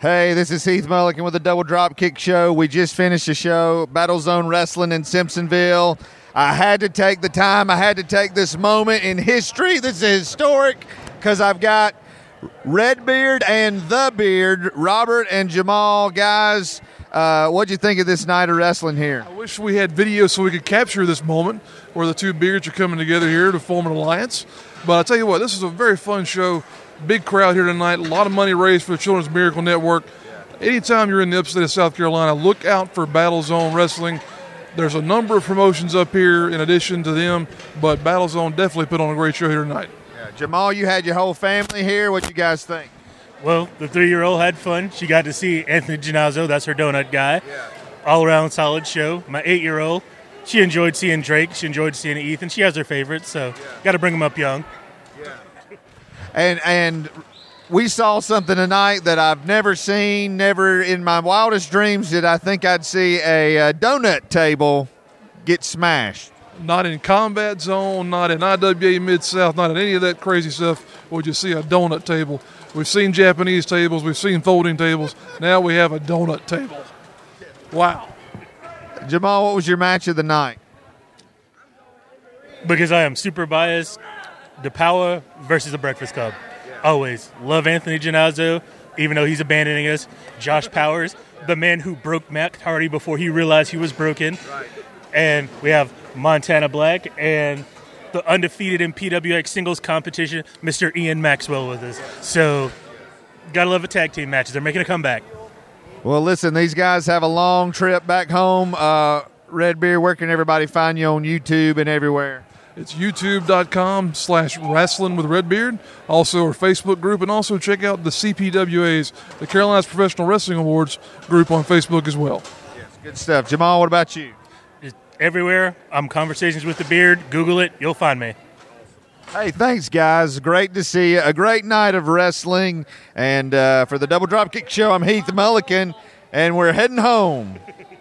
Hey, this is Heath Mulligan with the Double Drop Kick Show. We just finished the show, Battle Zone Wrestling in Simpsonville. I had to take the time. I had to take this moment in history. This is historic because I've got Redbeard and the Beard, Robert and Jamal. Guys, what'd you think of this night of wrestling here? I wish we had video so we could capture this moment where the two beards are coming together here to form an alliance. But I'll tell you what, this is a very fun show. Big crowd here tonight. A lot of money raised for the Children's Miracle Network. Anytime you're in the upstate of South Carolina, look out for Battle Zone Wrestling. There's a number of promotions up here in addition to them, but Battle Zone definitely put on a great show here tonight. Yeah. Jamal, you had your whole family here. What you guys think? Well, the 3-year-old had fun. She got to see Anthony Ginazzo. That's her donut guy. Yeah. All-around solid show. My 8-year-old, she enjoyed seeing Drake. She enjoyed seeing Ethan. She has her favorites, so got to bring them up young. Yeah. And we saw something tonight that I've never seen, never in my wildest dreams did I think I'd see a donut table get smashed. Not in Combat Zone, not in IWA Mid-South, not in any of that crazy stuff would you see a donut table. We've seen Japanese tables, we've seen folding tables. Now we have a donut table. Wow. Jamal, what was your match of the night? Because I am super biased, the Power versus the Breakfast Club. Always. Love Anthony Ginazzo, even though he's abandoning us. Josh Powers, the man who broke Matt Hardy before he realized he was broken. Right. And we have Montana Black and the undefeated in PWX singles competition, Mr. Ian Maxwell with us. So, gotta love a tag team matches. They're making a comeback. Well, listen, these guys have a long trip back home. Redbeard, where can everybody find you on YouTube and everywhere? It's youtube.com/wrestling with Redbeard. Also our Facebook group, and also check out the CPWA's, the Carolinas Professional Wrestling Awards group on Facebook as well. Yes, good stuff. Jamal, what about you? Everywhere. I'm Conversations with the Beard. Google it. You'll find me. Hey, thanks, guys. Great to see you. A great night of wrestling. And for the Double Drop Kick Show, I'm Heath Mulligan, and we're heading home.